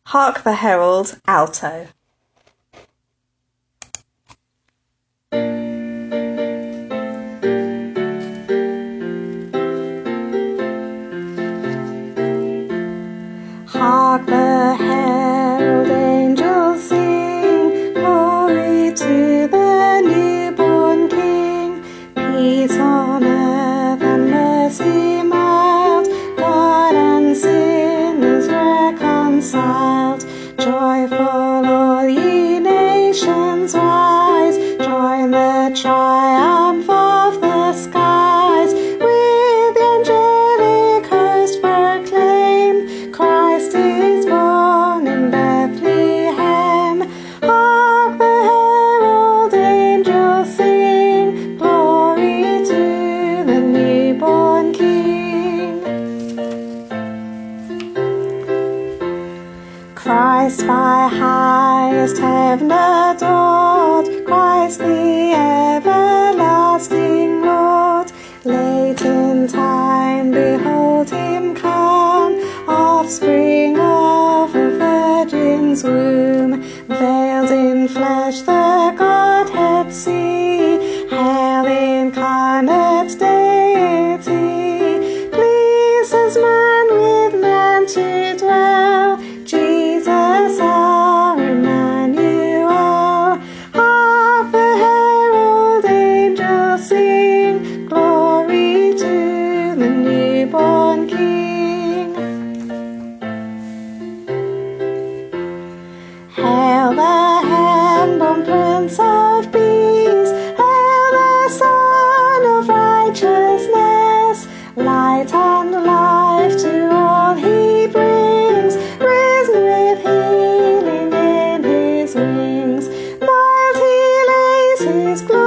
Hark the Herald, alto. Hark the herald angels sing, glory to the newborn King. Peace on earth and mercy mild, God and sinners reconciled. Joyful all ye nations rise, join the triumph of the skies. With the angelic host proclaim, Christ is born in Bethlehem. Hark the herald angels sing, glory to the newborn King. Christ by highest heaven adored, Christ the everlasting Lord. Late in time behold him come, offspring of a virgin's womb. Veiled in flesh the Godhead see, hail incarnate deity. Pleased as man with man to dwell, Jesus our Emmanuel. Hark the herald angels sing, glory to the newborn King. Hail the hand-born Prince of Peace, hail the Son of Righteousness. Light and life to all he brings, risen with healing in his wings. Mild he lays his glory